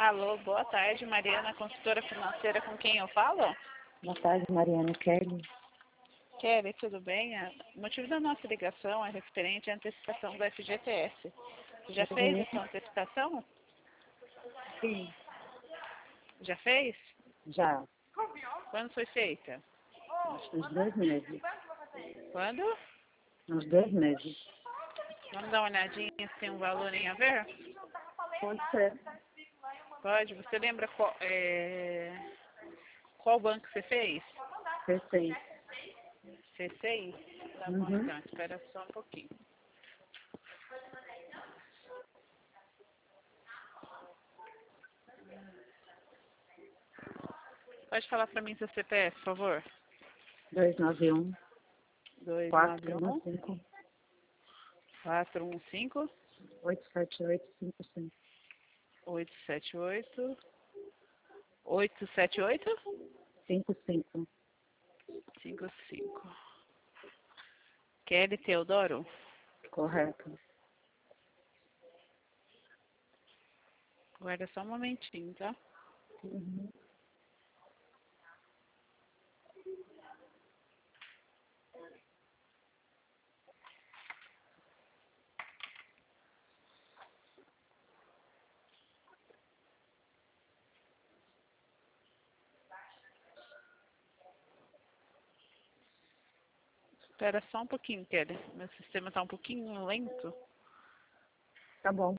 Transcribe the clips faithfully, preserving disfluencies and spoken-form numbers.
Alô, boa tarde, Mariana, consultora financeira, com quem eu falo? Boa tarde, Mariana. Kelly. Kelly, tudo bem? O motivo da nossa ligação é referente à antecipação do F G T S. Você já fez Uhum. essa antecipação? Sim. Já fez? Já. Quando foi feita? Acho que uns dois meses. Quando? Uns dois meses. Vamos dar uma olhadinha se tem um valor em a ver? Pode ser. Pode? Você lembra qual, é... qual banco você fez? Eu sei. C seis? Tá bom, Uhum. então, espera só um pouquinho. Pode falar para mim seu C P F, por favor? dois nove um, dois nove quatro um um, cinco, quatro um cinco, oito sete oito cinco cinco. oito sete oito, oito sete oito, cinco cinco. cinco cinco. Kelly Teodoro? Correto. Guarda só um momentinho, tá? Uhum. Espera só um pouquinho, Kelly. Meu sistema tá um pouquinho lento. Tá bom.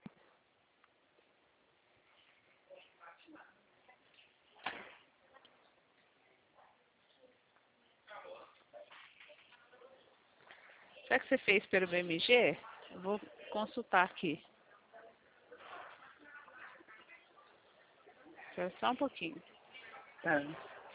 Já que você fez pelo B M G, eu vou consultar aqui. Espera só um pouquinho. Tá.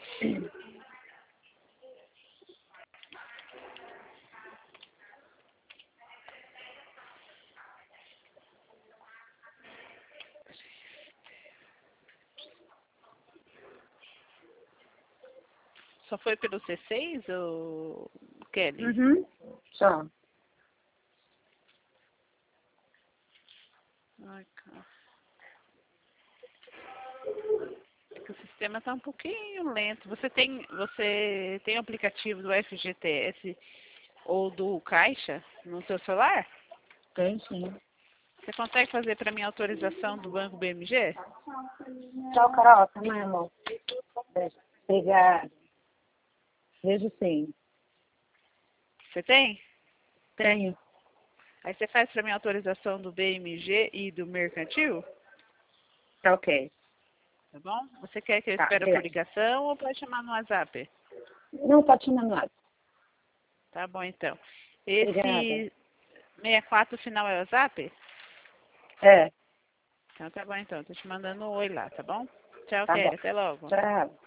Só foi pelo C seis, ou Kelly? Uhum. Só. Ai, cara. É que o sistema tá um pouquinho lento. Você tem, você tem o aplicativo do F G T S ou do Caixa no seu celular? Tem sim. Você consegue fazer para mim a autorização do Banco B M G? Tchau, Carol. Tá, meu amor. Obrigada. Vejo sim. Você tem? Tenho. Aí você faz para mim a autorização do B M G e do Mercantil? Tá ok. Tá bom? Você quer que eu Tá, espere por obrigada. ligação ou pode chamar no WhatsApp? Não, pode chamar no lado. Tá bom, então. Obrigada. Esse sessenta e quatro final é o WhatsApp? É. Então tá bom, então. Tô te mandando um oi lá, tá bom? Tchau, Tá bom. Kelly. Até logo. Tchau.